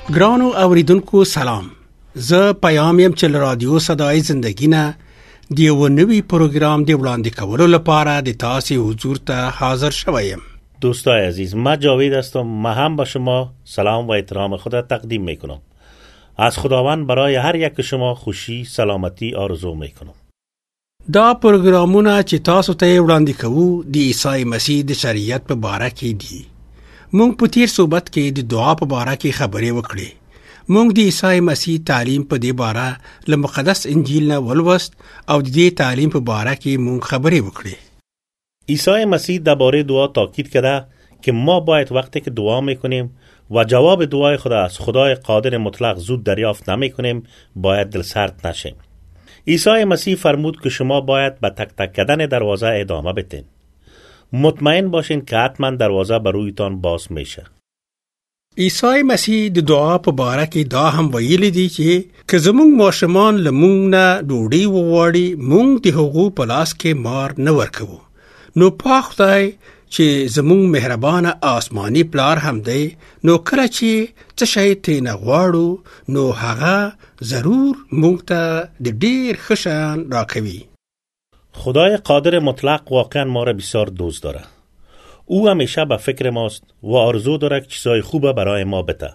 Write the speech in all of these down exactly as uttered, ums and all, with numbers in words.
ګرانو اوریدونکو سلام. زه پیام یم چې رادیو صدای زندگی نه د یو نوي پروګرام دی وړاندې کولو لپاره د تاسو حضور ته حاضر شوم. دوستای عزیز، ما جاوید هستم. ما هم به شما سلام و احترام خدا تقدیم میکنم. از خداوند برای هر یک شما خوشی سلامتی آرزو میکنم. دا پروګرامونه چې تاسو ته وړاندې کوو د عیسی مسیح د شریعت په باره کې دي. مونږ په تیر صحبت کې د دعا په باره کې خبرې وکړې. مونږ د عیسی مسیح تعلیم په دې باره له مقدس انجیل نه ولوست او د دې تعلیم په باره کې مونږ خبرې وکړې. عیسی مسیح درباره دعا تاکید کرده که ما باید وقتی که دعا میکنیم و جواب دعای خدا از خدای قادر مطلق زود دریافت نمیکنیم باید دلسرد نشیم. عیسی مسیح فرمود که شما باید به تک تک کردن دروازه ادامه بدین. مطمئن باشین که حتما دروازه برویتان باز میشه. عیسی مسیح د دعا په باره کې دا هم ویلي دي چې که زموږ ماشومان له موږ نه ډوډۍ وغواړي موږ د هغو په لاس کې مار نه ورکوو. نو پاک خدای چې زموږ مهربانه آسماني پلار هم دی، نو کله چې څه شی ترېنه غواړو نو هغه ضرور موږ ته د ډېر ښه شیان راکوي. خدای قادر مطلق واقعا ما را بسیار دوست داره. او همیشه به فکر ماست و آرزو داره که چیزای خوبه برای ما بده.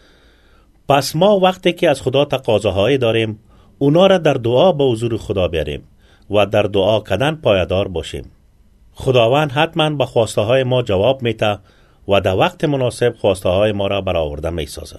پس ما وقتی که از خدا تقاضاهایی داریم اونا را در دعا به حضور خدا بیاریم و در دعا کردن پایدار باشیم. خداوند حتما به خواسته های ما جواب میده و در وقت مناسب خواسته های ما را برآورده میسازه.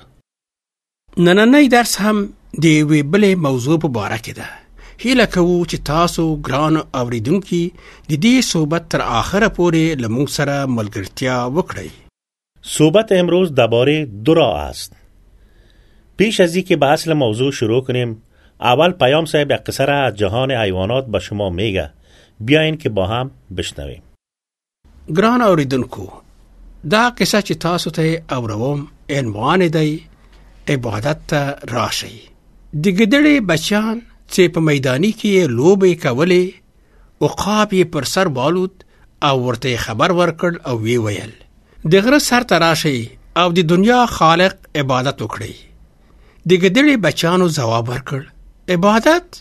نننی درس هم د یوې بلې موضوع په باره کې ده. هیله کوو چې تاسو ګران اوریدونکي د دې صحبت تر آخره پورې له موږ سره ملګرتیا وکړئ. صحبت امروز درباره دعا است. پیش از اینکه به اصل موضوع شروع کنیم، اول پیام صاحب یک قصه را از جهان حیوانات به شما میگه. بیاین که با هم بشنویم. ګران اوریدونکو، دا قصه چې تاسو ته اوروم عنوان دی عبادت ته راشئ. د ګدړې بچیان چې په میداني کې لوبې کولې، عقاب یې پر سر والود او ورته خبر ورکړ او وی ویل د غره سر ته راشئ او د دنیا خالق عبادت وکړئ. د ګدړې بچیانو ځواب ورکړ، عبادت؟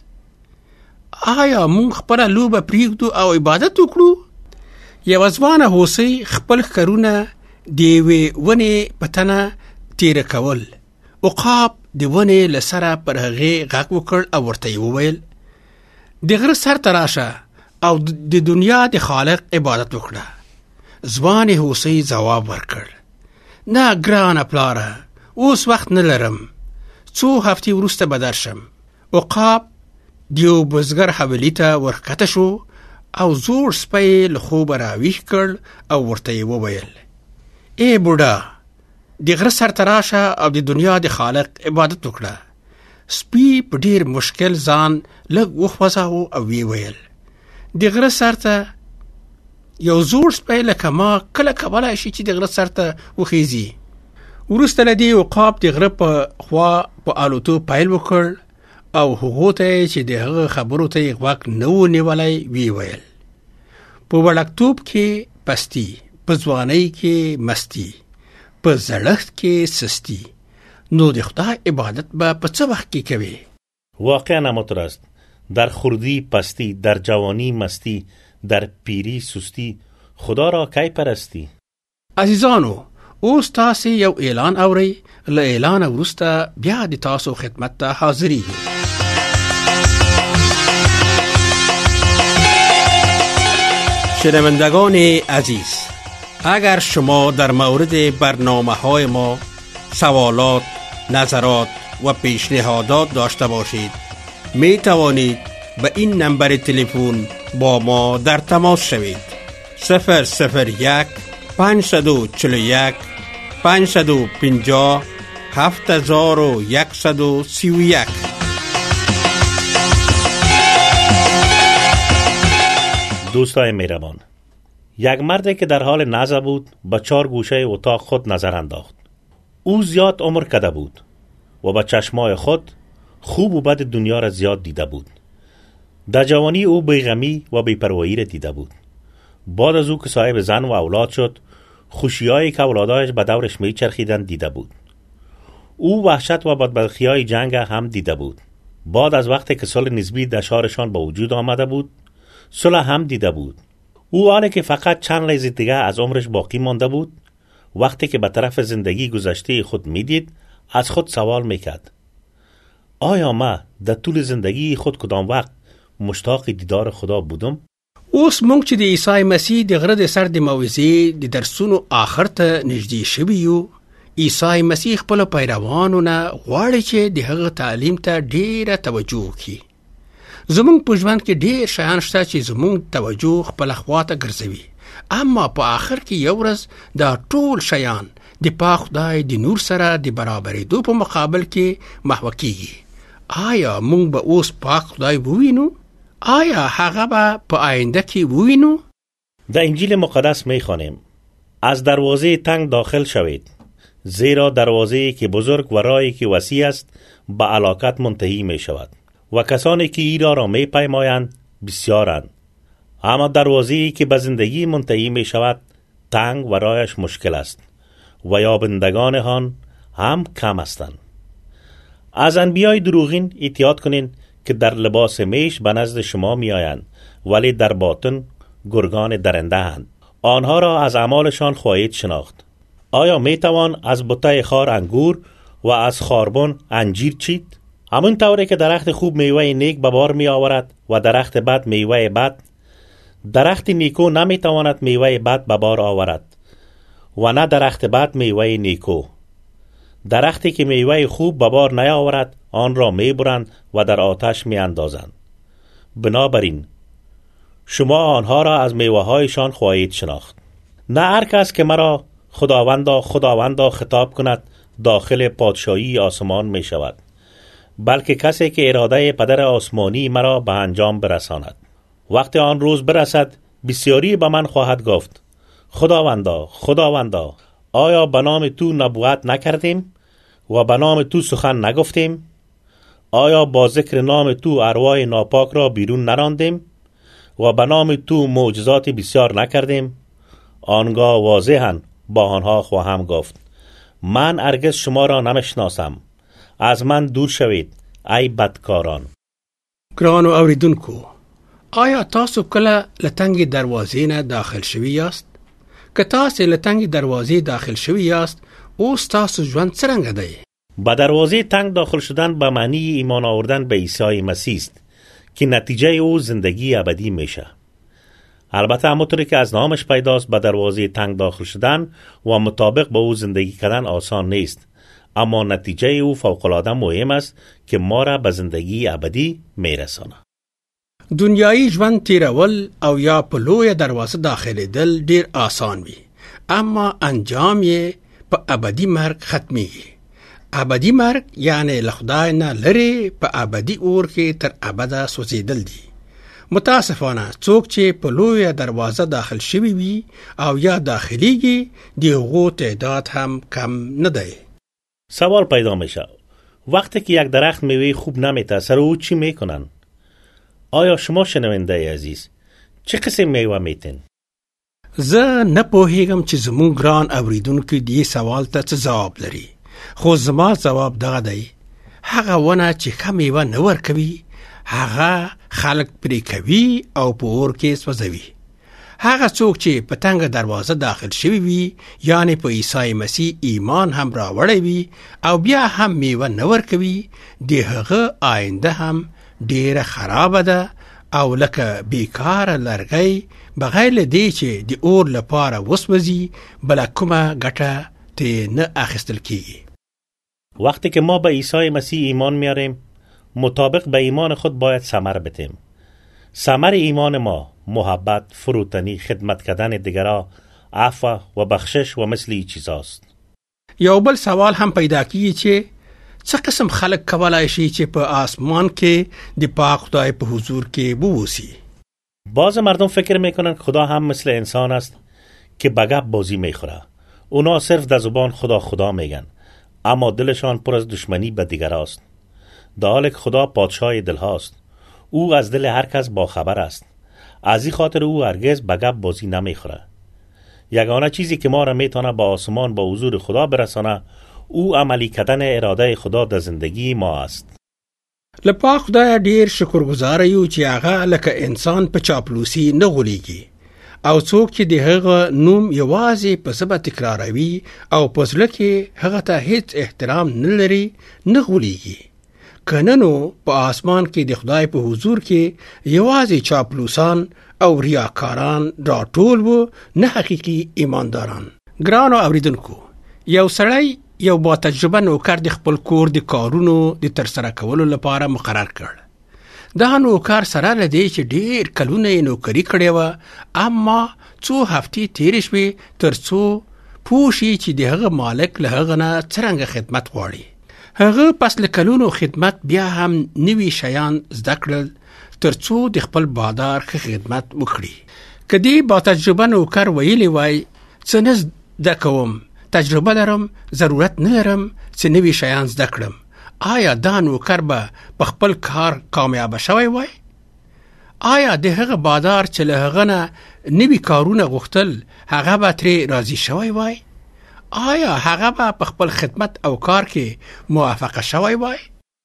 آیا مونږ خپله لوبه پریږدو او عبادت وکړو؟ یوه ځوانه هوسۍ خپل ښکرونه د یوې ونې په تنه تیره کول. عقاب د ونې له سره پر هغې غږ وکړ او ورته یې وویل د غره سر ته راشه او د دنیا د خالق عبادت وکړه. ځوانې هوسۍ ځواب ورکړ، نه ګرانه پلاره، اوس وخت نه لرم، څو هفتې وروسته به درشم. عقاب د یو بزګر حویلي ته ورښکته شو او زوړ سپی له خوبه راویښ کړ او ورته یې وویل، ای بوډا، د غره سر ته راشه او د دنیا د خالق عبادت وکړه. سپي په ډېر مشکل ځان لږ وخوځاوه او ویې ویل، د غره سر ته یو زوړ سپی لکه ما کله کولی شي چې د غره سر ته وخیزي. وروسته له دې عقاب د غره په خوا په الوتو پیل وکړ او هغو ته چې د هغه خبرو ته یې غوږ نه و نیولی ویې ویل، په وړکتوب کې پستی، په ځوانۍ کې مستی، په زړښت کې سستی، نو د خدای عبادت به په څه وخت کې کوي؟ واقعا همانطور است. در خردی پستی، در جوانی مستی، در پیری سستی، خدا را کی پرستی؟ عزیزانو، اوس تاسې یو اعلان اورئ. له اعلان وروسته بیا د تاسو خدمت ته حاضریږو. شنوندگان عزیز، اگر شما در مورد برنامه های ما سوالات، نظرات و پیشنهادات داشته باشید، می توانید به این نمبر تلفن با ما در تماس شوید. صفر صفر یک پانصد و چهل و یک پانصد و پنجاه هفت هزار و یکصد و سی و یک. دوستای مهربان، یک مردی که در حال نزع بود به چار گوشه اتاق خود نظر انداخت. او زیاد عمر کرده بود و با چشمای خود خوب و بد دنیا را زیاد دیده بود. در جوانی او بیغمی و بی‌پروایی را دیده بود. بعد از او که صاحب زن و اولاد شد، خوشیایی که اولادایش به دورش میچرخیدند دیده بود. او وحشت و بدبختی‌های جنگ هم دیده بود. بعد از وقتی که صلح نسبی در شهرشان به وجود آمده بود، صلح هم دیده بود. او حالی که فقط چند لحظه دیگه از عمرش باقی مانده بود، وقتی که به طرف زندگی گذشته خود میدید، از خود سوال میکرد: آیا ما در طول زندگی خود کدام وقت مشتاق دیدار خدا بودم؟ اوس مونږ چې د عیسی مسیح د غره د سر د موعظې د درسونو آخر ته نږدې شوي یو، عیسی مسیح خپلو پیروانو نه غواړي چې د هغه تعلیم ته ډېره توجه وکړي. زمونږ په ژوند کې ډېر شیان شته چې زمونږ توجه خپله خوا ته ګرځوي، اما په آخر کې یو ورځ دا ټول شیان د پاک خدای د نور سره د برابرېدو په مقابل کې محوه کیږي. آیا مونږ به اوس پاک خدای ووینو؟ آیا هغه به په آینده کې ووینو؟ در انجیل مقدس می خوانیم: از دروازه تنگ داخل شوید، زیرا دروازه‌ای که بزرگ و راهی که وسیع است به هلاکت منتهی می شود و کسانی که ایرا را می پیمایند بسیارند، اما دروازه‌ای که به زندگی منتهی می شود تنگ و راهش مشکل است و یابندگان آن هم کم هستند. از انبیای دروغین احتیاط کنین که در لباس میش به نزد شما می آیند ولی در باطن گرگان درنده هستند. آنها را از اعمالشان خواهید شناخت. آیا می توان از بوته خار انگور و از خاربن انجیر چید؟ همون طوری که درخت خوب میوه نیک به بار می آورد و درخت بد میوه بد، درخت نیکو نمی تواند میوه بد به بار آورد و نه درخت بد میوه نیکو. درختی که میوه خوب به بار نیاورد آن را می برند و در آتش می اندازند. بنابراین شما آنها را از میوه هایشان خواهید شناخت. نه هر کس که مرا خداوندا خداوندا خطاب کند داخل پادشاهی آسمان می شود، بلکه کسی که اراده پدر آسمانی مرا به انجام برساند. وقتی آن روز برسد بسیاری به من خواهد گفت: خداوندا خداوندا، آیا به نام تو نبوت نکردیم و به نام تو سخن نگفتیم؟ آیا با ذکر نام تو ارواح ناپاک را بیرون نراندیم و به نام تو معجزات بسیار نکردیم؟ آنگاه واضحاً با آنها خواهم گفت: من هرگز شما را نمیشناسم، از من دور شوید ای بدکاران. ګرانو اوریدونکو، آیا تاسو کله له تنګې دروازې نه داخل شوي یاست؟ که تاسو له تنګې دروازې داخل شوي یاست، اوس تاسو ژوند څرنګه دی؟ با دروازه تنگ داخل شدن به معنی ایمان آوردن به عیسی مسیح است که نتیجه او زندگی ابدی میشه. البته همونطوری که از نامش پیداست به دروازه تنگ داخل شدن و مطابق با او زندگی کردن آسان نیست، اما نتیجه او فوق‌العاده مهم است که ما را به زندگی ابدی میرسانه. دنیایی ژوند تیرول او یا په لویه دروازه داخلېدل ډیر آسان وي، اما انجام یې په ابدي مرګ ختمیږي. ابدي مرګ یعنی له خدای نه لرې په ابدي اور کې تر ابده سوځېدل دي. متاسفانه څوک چې په لویه دروازه داخل شوي وي او یا داخلیږي د هغو تعداد هم کم نه دی. سوال پیدا میشه: وقتی که یک درخت میوه خوب نمیده سر او چی میکنن؟ آیا شما شنونده عزیز چه قسم میوه میتین؟ زه نه پوهیږم چې زموږ ګران اوریدونکي دې سوال ته څه ځواب لري، خو زما ځواب دغه دی: هغه ونه چې ښه میوه نه ورکوي هغه خلک پرې کوي او په اور کې سوځوي. هغه څوک چې په تنګه دروازه داخل شوي وي یعنی په عیسی مسیح ایمان هم راوړی وي او بیا هم میوه نه ورکوي، د هغه آینده هم ډیره خرابه ده او لکه بیکاره لرګی بغیر له دې چې د اور لپاره وسوځي بله کومه ګټه ترې نه اخیستل کیږي. وقتی که ما به عیسی مسیح ایمان میاریم مطابق به ایمان خود باید ثمر بدیم. ثمر ایمان ما محبت، فروتنی، خدمت کردن دیگران، عفو و بخشش و مثل این چیزاست. یو بل سوال هم پیدا کیږي چې څه قسم خلک کولای شي چې په آسمان کې د پاک خدای په حضور کې بووسی؟ بعض مردم فکر میکنن خدا هم مثل انسان است که بگپ بازی میخوره. اونا صرف در زبان خدا خدا میگن اما دلشان پر از دشمنی به دیگراست. در حالی که خدا پادشاه دل هاست. او از دل هر کس با خبر است. از این خاطر او هرگز بگپ بازی نمیخوره. یگانه چیزی که ما را میتونه با آسمان با حضور خدا برسانه او عملی کردن اراده خدا در زندگی ما است. لپا خدای ډیر شکرګزار یو چې هغه لکه انسان په چاپلوسي نه غولېږي او څوک چې د هغه نوم یوازې په سبا تکراروي او په ځل کې هغه ته هیڅ احترام نه لري نه غولېږي. کننو په آسمان کې د خدای په حضور کې یوازې چاپلوسان او ریاکاران راټول وو، نه حقیقي ایمانداران. ګرانو اوریدونکو، یو سړی یو با تجربه نوکر د خپل کور د کارونو د ترسره کولو لپاره مقرر کړ. دا نوکر سره لدی چې ډیر کلونه یې نوکري کړې وه، اما څو هفتې تیرې شوې تر څو پوه شي چې د هغه مالک له هغه نه څرنګه خدمت غواړي. هغه پس له کلونو خدمت بیا هم نوي شیان زده کړل تر څو د خپل بادار ښه خدمت وکړي. که دې با تجربه نوکر ویلی وای څه نه زده کوم، تجربه لرم، ضرورت نه لرم چې نوي شیان زده کړم، آیا دا نوکر به په خپل کار کامیاب شوی وای؟ آیا د هغه بادار چې له هغه نه نوي کارونه غوښتل هغه به ترې راضي شوی وای؟ آیا هغه به په خپل خدمت او کار کې موافقه شوی وای؟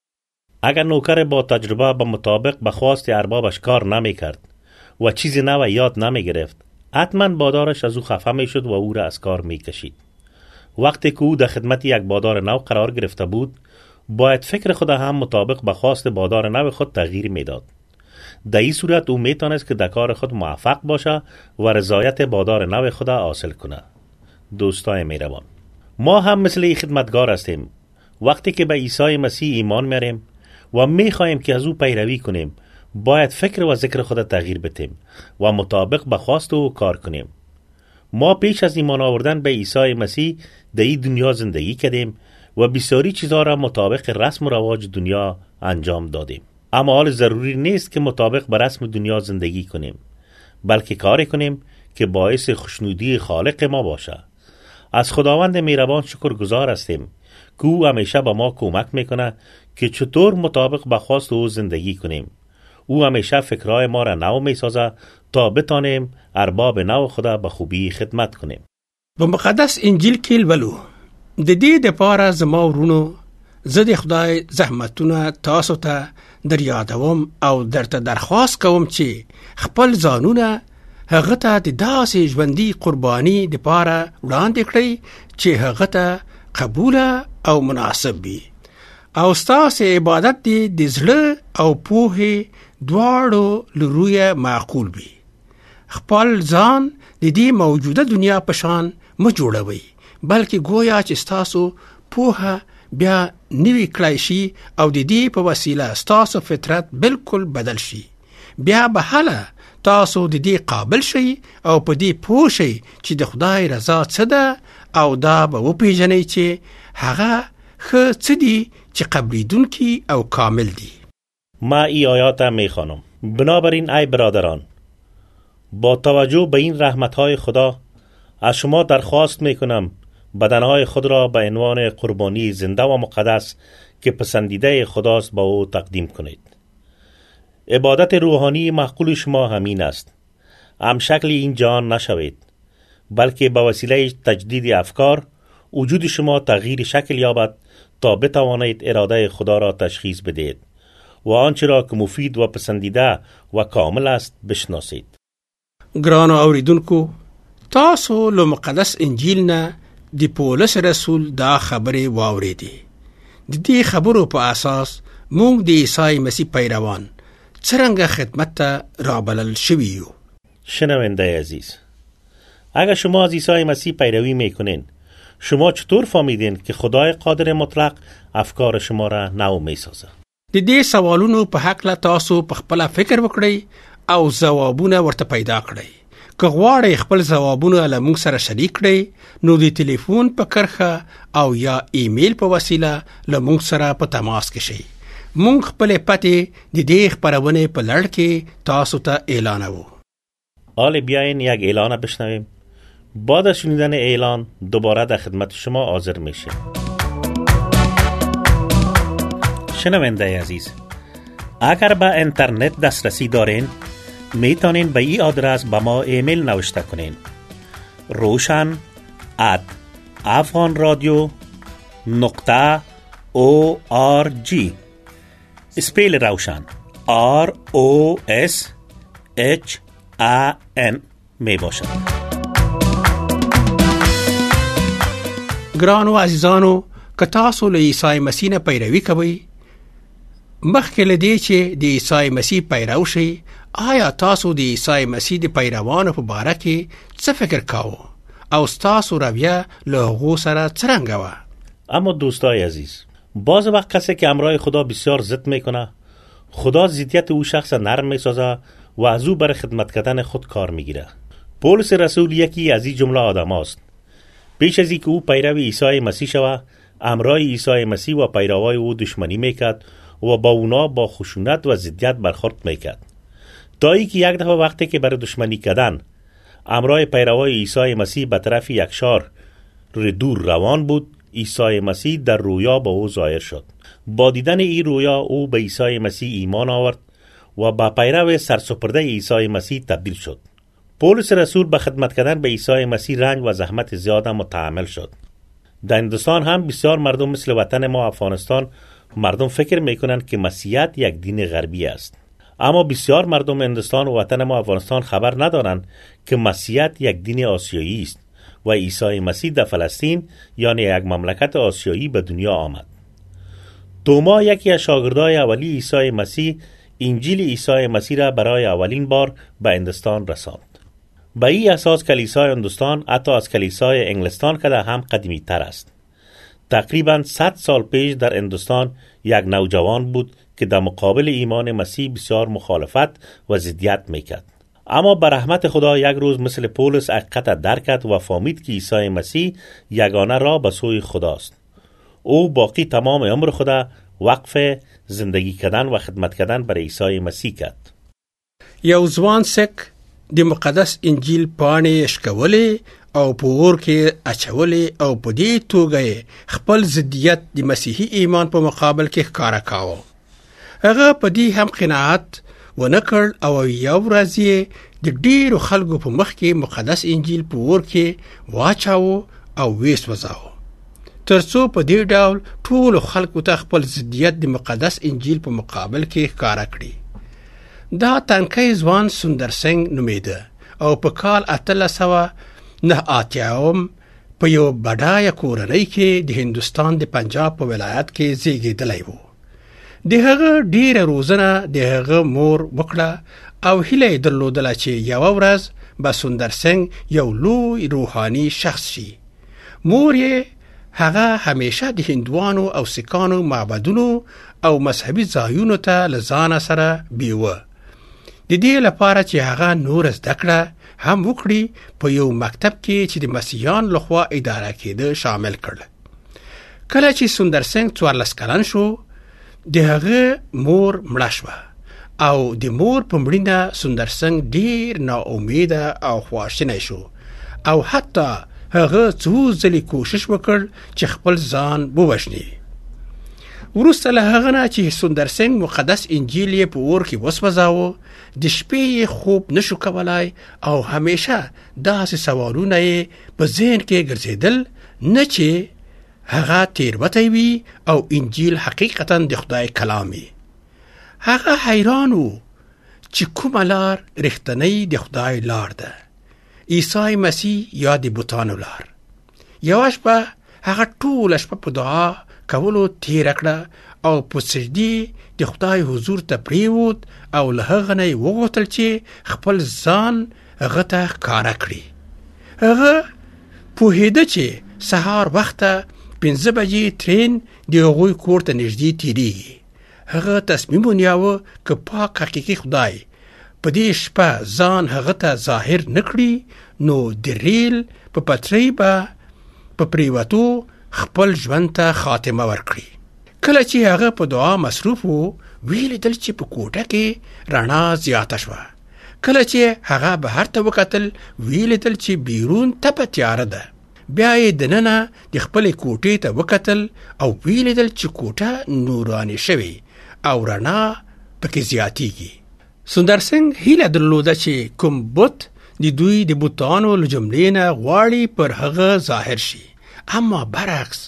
اگر نوکر با تجربه به مطابق به خواست اربابش کار نمی کرد و چیزی نو یاد نمی گرفت، حتما بادارش از او خفه می شد و او را از کار می کشید. وقتی که او در خدمت یک بادار نو قرار گرفته بود، باید فکر خود هم مطابق به خواست بادار نو خود تغییر می داد. در این صورت او می تانست که در کار خود موفق باشه و رضایت بادار نو خود حاصل کنه. دوستای مهربان، ما هم مثل این خدمتگار هستیم. وقتی که به عیسی مسیح ایمان میاریم و میخواهیم که از او پیروی کنیم، باید فکر و ذکر خود تغییر بدیم و مطابق به خواست او کار کنیم. ما پیش از ایمان آوردن به عیسی مسیح در این دنیا زندگی کردیم و بسیاری چیزها را مطابق رسم و رواج دنیا انجام دادیم. اما حال ضروری نیست که مطابق به رسم دنیا زندگی کنیم، بلکه کاری کنیم که باعث خوشنودی خالق ما باشه. از خداوند مهربان شکرگزار هستیم که او همیشه به ما کمک میکنه که چطور مطابق به خواست او زندگی کنیم. او همیشه فکرهای ما را نو میسازه تا بتانیم ارباب نو خدا به خوبی خدمت کنیم. په مقدس انجیل کې ولو د دې دپاره زما ورونو، زه د خدای زحمتونه تاسو ته در یادوم او درته درخواست کوم چې خپل ځانونه هغه ته د داسې ژوندي قرباني دپاره وړاندې کړئ چې هغه ته قبوله او مناسب وي، او ستاسې عبادت دې د زړه او پوهې دواړو له رویه معقول وي. خپل ځان د دې موجوده دنیا په شان مه جوړوئ، بلکې گویا چې ستاسو پوهه بیا نوي کړای شي او د دې په وسیله ستاسو فطرت بالکل بدل شي. بیا به هله تاسو د دې قابل شئ او په دې پوه شئ چې د خدای رضا څه ده، او دا به وپېژنئ چې هغه ښه څه دي چې قبلیدونکي او کامل دي. ما ای آیات هم میخوانم. بنابراین ای برادران، با توجه به این رحمتهای خدا از شما درخواست میکنم بدنهای خود را به عنوان قربانی زنده و مقدس که پسندیده خداست با او تقدیم کنید. عبادت روحانی معقول شما همین است. هم شکل این جهان نشوید، بلکه به وسیله تجدید افکار وجود شما تغییر شکل یابد تا بتوانید اراده خدا را تشخیص بدهید و آنچه را که مفید و پسندیده و کامل است بشناسید. ګرانو اوریدونکو، تاسو له مقدس انجیل نه د پولس رسول دا خبرې واورېدې. د دې خبرو په اساس موږ د عیسی مسیح پیروان څرنګه خدمت ته رابلل شوي یو. شنونده عزیز، اگر شما از عیسی مسیح پیروی میکنین، شما چطور فهمیدین که خدای قادر مطلق افکار شما را نو میسازه؟ د دې سوالونو په حق تاسو په خپل فکر وکړئ او ځوابونه ورته پیدا کړئ. که غواړئ خپل ځوابونه له موږ سره شریک کړئ، نو د ټلیفون په کرښه او یا ایمیل په وسیله له موږ سره په تماس کې شئ. موږ خپل پته د دې خبرونه په لړ کې تاسو ته اعلانوو. حالا بیاین یک اعلان بشنویم. بعد از شنیدن اعلان دوباره در خدمت شما حاضر میشیم. شنونده عزیز، اگر به اینترنت دسترسی دارین، میتونین به این آدرس به ما ایمیل نوشته کنین: روشن ات افغان رادیو نقطه او آر جی. اسپیل روشن آر او اس اچ ا ان می باشد. ګرانو عزیزانو، که تاسو له عیسی مسیح نه پیروي کوئ، مخکې له دې چې د عیسی مسیح پیرو شئ، آیا تاسو د عیسی مسیح د پیروانو په باره کې څه فکر کاوه او ستاسو رویه له هغو سره څرنګه وه؟ اما دوستای عزیز، باز وقت کسی که امرای خدا بسیار ضد میکنه، خدا ضدیت او شخص نرم میسازه و از او برای خدمت کردن خود کار میگیره. پولس رسول یکی از این جمله آدم است. پیش از اینکه او پیرو عیسی مسیح شود، امرای عیسی مسیح و پیروای او دشمنی میکرد و با اونا با خشونت و ضدیت برخورد میکرد. تا اینکه یک دفعه وقتی که برای دشمنی کردن امرای پیروای عیسی مسیح به طرف یک شهر دور روان بود، عیسی مسیح در رویا با او ظاهر شد. با دیدن این رویا او به عیسی مسیح ایمان آورد و با پیرو سرسپرده عیسی مسیح تبدیل شد. پولس رسول به خدمت کردن به عیسی مسیح رنج و زحمت زیاد متحمل شد. در هندوستان هم بسیار مردم مثل وطن ما افغانستان مردم فکر میکنند که مسیحیت یک دین غربی است. اما بسیار مردم هندوستان و وطن ما افغانستان خبر ندارند که مسیحیت یک دین آسیایی است و عیسی مسیح در فلسطین یعنی یک مملکت آسیایی به دنیا آمد. توما یکی از شاگردای اولی عیسی مسیح انجیل عیسی مسیح را برای اولین بار به هندوستان رساند. به این اساس کلیسای هندوستان حتی از کلیسای انگلستان که هم قدیمی تر است. تقریباً صد سال پیش در هندوستان یک نوجوان بود که در مقابل ایمان مسیح بسیار مخالفت و ضدیت میکرد. اما به رحمت خدا یک روز مثل پولس حقیقت درک کرد و فهمید که عیسی مسیح یگانه راه به سوی خداست. او باقی تمام عمر خدا وقف زندگی کردن و خدمت کردن برای عیسی مسیح کرد. یو ځوان سک د مقدس انجیل پاڼې شکولې او په اور کې اچولې او په دې توګه خپل ضدیت د مسیحي ایمان په مقابل کې ښکاره کاوه. هغه په دې هم قناعت ونه کړ او یو ورځ یې د ډېرو خلکو په مخ کې مقدس انجیل په اور کې واچاوه او ویې سوځاوه، تر څو په دې ډول ټولو خلکو ته خپل ضدیت د مقدس انجیل په مقابل کې ښکاره کړي. دا تنکی ځوان سندر سنگ نومیده او په کال اتلس سوه نه اتیاوم په یو بډایه کورنۍ کې د هندوستان د پنجاب په ولایت کې زیږېدلی و. د هغه ډیره روزنه د هغه مور وکړه او هیله یې درلودله چې یوه ورځ به سندر سنگ یو لوی روحاني شخص شي. مور یې هغه همیشه د هندوانو او سکانو معبدونو او مذهبي ځایونو ته له ځانه سره بیوه، د دې لپاره چې هغه نور زده کړه هم وکړي په یو مکتب کې چې د مسیحیان لخوا اداره کېده شامل کړل. کله چې سندر سنگ څوارلس کلن شو، د هغه مور مړه شوه او د مور په مړینه سندر سنگ ډیر ناامیده او خواشینی شو او حتی هغه څو ځلې کوشش وکړ چې خپل ځان ووژني. وروسته له هغه نه چې سندر سنگ مقدس انجیل یې په اور کې وسوځاوه، د شپې یې خوب نشو کولای او همیشه داسې سوالونه یې په ذهن کې ګرځېدل، نه چې هغه تیروتی وي او انجیل حقیقتا د خدای کلام وي. هغه حیران و چې کومه لار رښتنی د خدای لار ده، عیسی مسیح یا د بوتانو لار. یوه شپه هغه ټوله شپه په دعا کولو تیره کړه او په سجدې د خدای حضور ته پریوت او له هغه نه یې وغوښتل چې خپل ځان هغه ته ښکاره کړي. هغه پوهېده چې سهار وخته پنځه بجې ترین د هغوی کور ته نږدې تېرېږي. هغه تصمیم ونیاوه که پاک حقیقي خدای په دې شپه ځان هغه ته ظاهر نه کړي، نو د ریل په پټرۍ به په پریوتو خپل ژوند ته خاتمه ورکړي. کله چې هغه په دعا مصروف و، ویلیدل چې په کوټه کې رڼا زیاته شوه. کله چې هغه بهر ته وکتل، ویلیدل چې بیرون تپه تیاره ده. بیا یې دننه د خپلې کوټې ته وکتل او ویلیدل چې کوټه نوراني شوې او رڼا پکې زیاتیږي. سندر سنگ هیله درلوده چې کوم بت د دوی د بوتانو له جملې نه غواړي پر هغه ظاهر شي، اما برعکس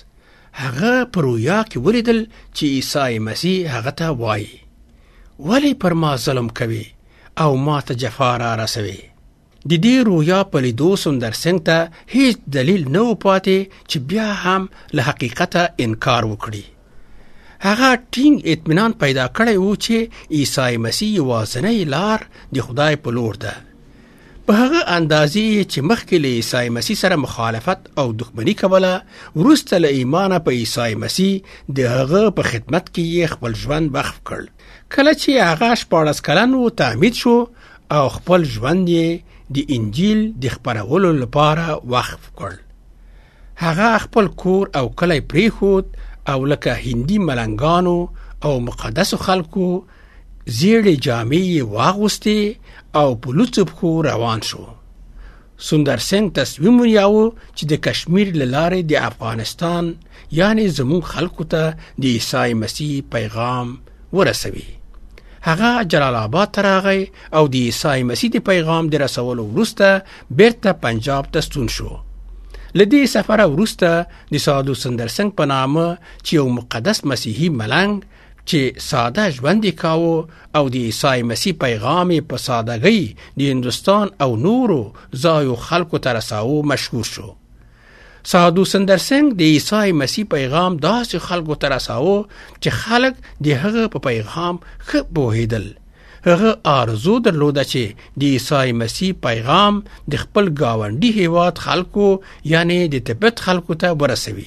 هغه په رویا کې ولیدل چې عیسی مسیح هغه ته وایي ولی پر ما ظلم کوي او ما ته جفا را رسوي. د دې رویا په لیدو سندر سنګ ته هیڅ دلیل نه و پاتې چې بیا هم له حقیقته انکار وکړي. هغه ټینګ اطمینان پیدا کړی و چې عیسی مسیح یوازینۍ لار د خدای په لور ده. په هغه اندازې چې مخکې له عیسی مسیح سره مخالفت او دښمني کوله، وروسته له ایمانه په عیسی مسیح د هغه په خدمت کې یې خپل ژوند وقف کړ. کله چې هغه شپاړس کلن و تعمید شو او خپل ژوند یې د انجیل د خپرولو لپاره وقف کړ. هغه خپل کور او کلی پریښود او لکه هندي ملنګانو او مقدسو خلکو زیړې جامې یې واغوستې او په لوڅو پښو روان شو. سندر سنګ تصمیم ونیاوه چې د کشمیر له لارې د افغانستان یعنی زموږ خلکو ته د عیسی مسیح پیغام ورسوي. هغه جلال آباد ته راغی او د عیسی مسیح د پیغام د رسولو وروسته بیرته پنجاب ته ستون شو. له دې سفره وروسته د سادو سندر سنګ په نامه چې یو مقدس مسیحي ملنګ چې ساده ژوند یې کاوه او د عیسی مسیح پیغام په سادهګۍ د هندوستان او نورو ځایو خلکو ته رساوه مشهور شو. سادو سندر سنګ د عیسی مسیح پیغام داسې خلکو ته رساوه چې خلک د هغه په پیغام ښه پوهېدل. هغه آرزو درلوده چې د عیسی مسیح پیغام د خپل ګاونډي هیواد خلکو یعنی د تبت خلکو ته ورسوي.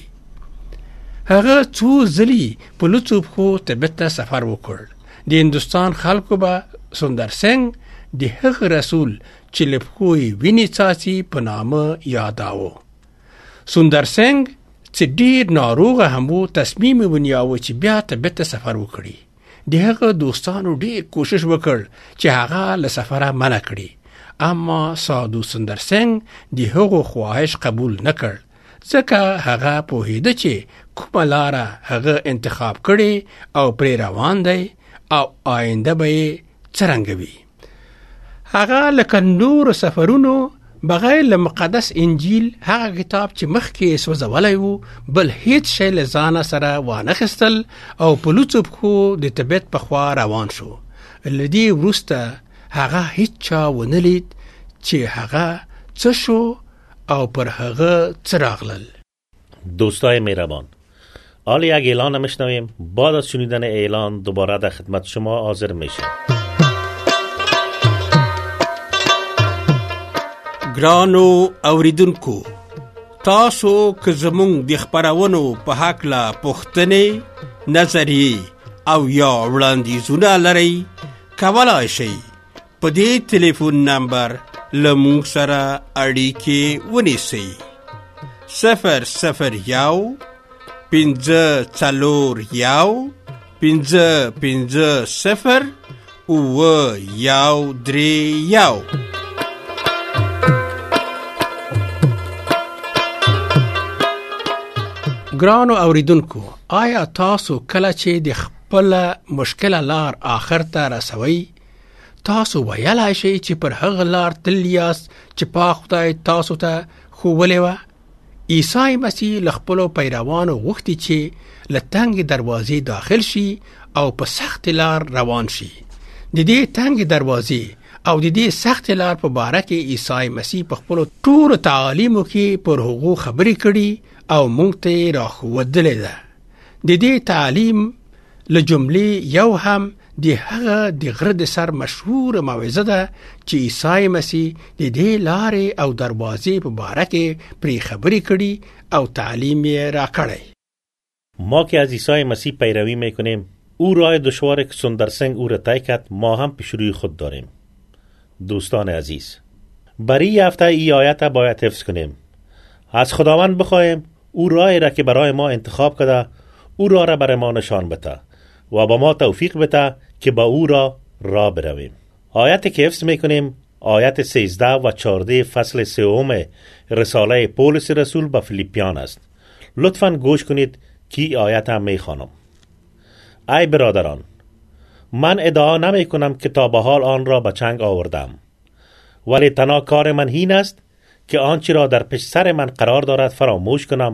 هغه څو ځلې په لوڅو پښو تبت ته سفر وکړ. د هندوستان خلکو به سندر سنګ د هغه رسول چې له پښو یې وینې څاڅي په نامه یاداوه. سندر سنګ چې ډېر ناروغه هم و تصمیم ونیاوه چې بیا تبت ته سفر وکړي. د هغه دوستانو ډېر کوشش وکړ چې هغه له سفره منع کړي، اما سادو سندر سنګ د هغو خواهش قبول نه کړ ځکه هغه پوهېده چې کومه لاره هغه انتخاب کړي او پرې روان دی او آینده به یې څرنګه وي. هغه لکه نور سفرونو بغیر له مقدس انجیل هغه کتاب چې مخکې سوځولی و بل هیڅ شی له ځانه سره وانخیستل او په لوڅو پښو د تبت په خوا روان شو. له دې وروسته هغه هیڅ چا ونه لید چې هغه څه شو او پر هغه څه راغلل. دوستای مهربان، حالا یک اعلان میشنویم. بعد از شنیدن اعلان دوباره در خدمت شما حاضر میشیم. ګرانو اوریدونکو، تاسو که زمونږ د خپرونو په هکله پوښتنې، نظریې او یا وړاندیزونه لرئ، کولای شئ په دې ټلیفون نمبر له موږ سره اړیکې ونیسئ. صفر صفر یو پنځه څلور یو پنځه پنځه صفر اووه یو درې یو. ګرانو اوریدونکو، آیا تاسو کله چې د خپل مشکله لار آخر ته رسوي، تاسو ویلای شئ چې پر هغه لار تللی یاست چې پاک خدای تاسو ته ښوولې وه؟ عیسی مسیح له خپلو پیروانو غوښتي چې له تنګې دروازې داخل شي او په سخت لار روان شي. د دې تنګې دروازې او د دې سخت لار په باره کې عیسی مسیح په خپلو ټولو تعالیمو کې پر هغو خبرې کړي او موږ ته یې راښودلې ده. د دې تعلیم له جملې یو هم د هغه د غره د سر مشهور موعظه ده چې عیسی مسیح د دې لارې او دروازې په باره کې پرې خبرې کړي او تعلیم یې راکړی. ما که از عیسی مسیح پیروی میکنیم، او راه دشوار که سندر سنگ او را طی کرد ما هم پیش روی خود داریم. دوستان عزیز، برای این هفته این آیت باید حفظ کنیم. از خداوند بخواهیم او راهی را که برای ما انتخاب کرده او راه را برای ما نشان بده و با ما توفیق بده که با او را راه برویم. آیتی که حفظ میکنیم آیت سیزده و چهارده فصل سوم رساله پولس رسول به فیلیپیان است. لطفاً گوش کنید که این آیت هم میخوانم. ای برادران، من ادعا نمی کنم که تا به حال آن را به چنگ آوردم، ولی تنها کار من این است که آنچه را در پشت سر من قرار دارد فراموش کنم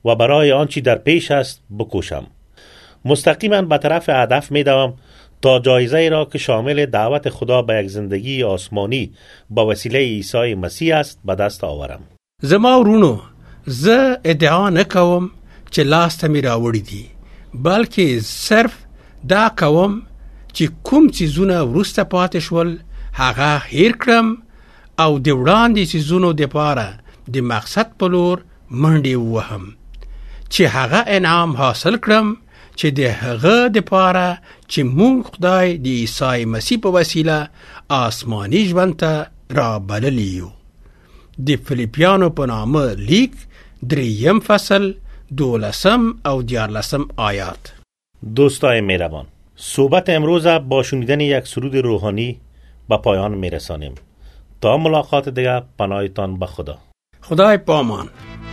و برای آنچه در پیش است بکوشم. مستقیما به طرف هدف می دوم تا جایزه ای را که شامل دعوت خدا به یک زندگی آسمانی با وسیله عیسی مسیح است به دست آورم. زما ورونو، زه ادعا نکوم چې لاس ته مې راوړي دي، بلکې صرف دا کوم چې کوم څیزونه وروسته پاتې شول هغه هیر کړم او د وړاندې څیزونو دپاره د مقصد په لور منډې ووهم چې هغه انعام حاصل کړم چې د هغه دپاره چې مونږ خدای د عیسی مسیح په وسیله آسماني ژوند ته را بللی یو. د فلیپیانو په نامه لیک دریم فصل دولسم او دیارلسم آیات. دوستای مهربان، صحبت امروز با شنیدن یک سرود روحانی به پایان میرسانیم. تا ملاقات دیگر پناهتان به خدا. خدای پامان.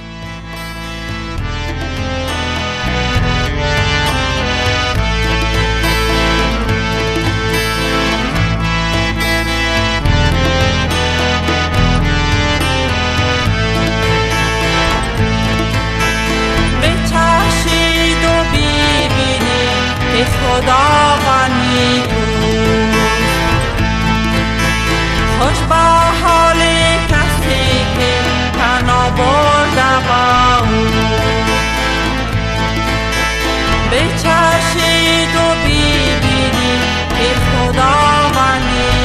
خداوندی خوش با حال کسی که پناه برده با او، بچشید و ببینید که خداوندی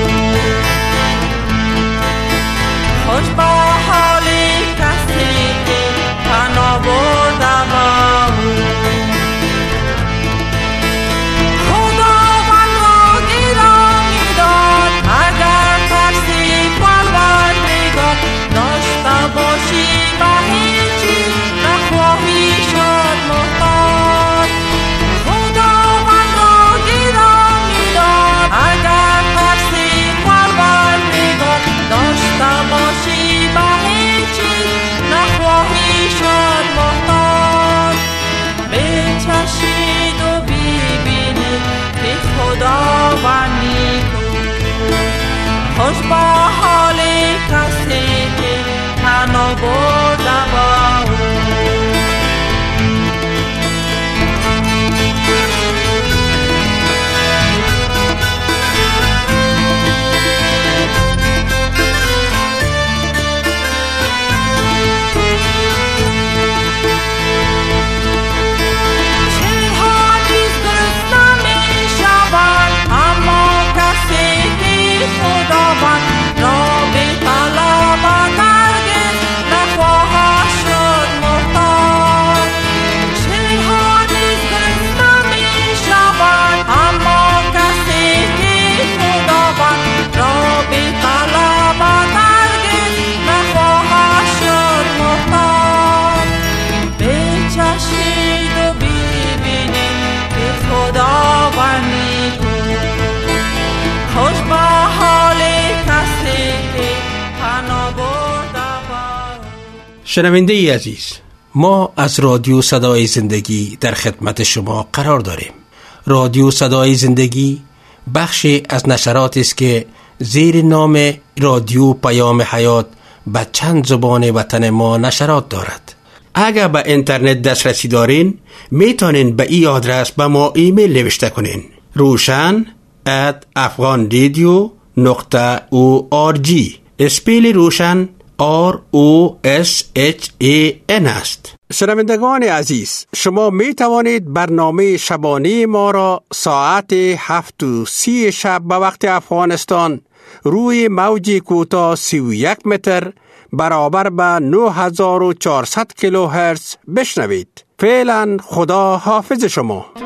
خوش با حال کسی که پناه برده با او. خوش با حال کسی که پناه برده با او. شنونده ای عزیز، ما از رادیو صدای زندگی در خدمت شما قرار داریم. رادیو صدای زندگی بخشی از نشرات است که زیر نام رادیو پیام حیات به چند زبان وطن ما نشرات دارد. اگر به اینترنت دسترسی دارین میتونین به این آدرس به ما ایمیل نوشته کنین: روشن ات افغان رادیو نقطه او آر جی. اسپیل روشن آر او اس اچ ای ان است. شنوندگان عزیز، شما می توانید برنامه شبانه ما را ساعت هفت و سی شب به وقت افغانستان روی موج کوتاه سی و یک متر برابر به نه هزار و چهارصد کیلوهرتز بشنوید. فعلا خدا حافظ شما.